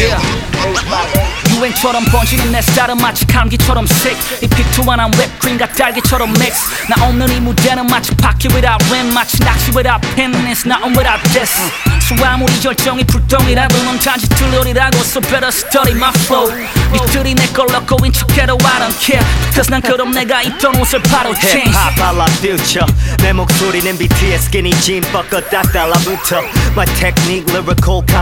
유행처럼 번지는 내 스타일은 마치 감기처럼 sick. 이 피투만한 웹크림과 딸기처럼 mix. 나 없는 이 무대는 마치 바퀴 without rim, 마치 낚시 without pin. It's nothing without this. So 아무리 결정이 불덩이라도 넌 단지 틀려리라고. So better study my flow. 니들이 내 걸 넣고 인 척해도 I don't care. Cause 난 그럼 내가 입던 옷을 바로 change. 힙합 발라 future. 내 목소리는 BTS skinny jean 벗고 딱 달라붙어. My technique lyrical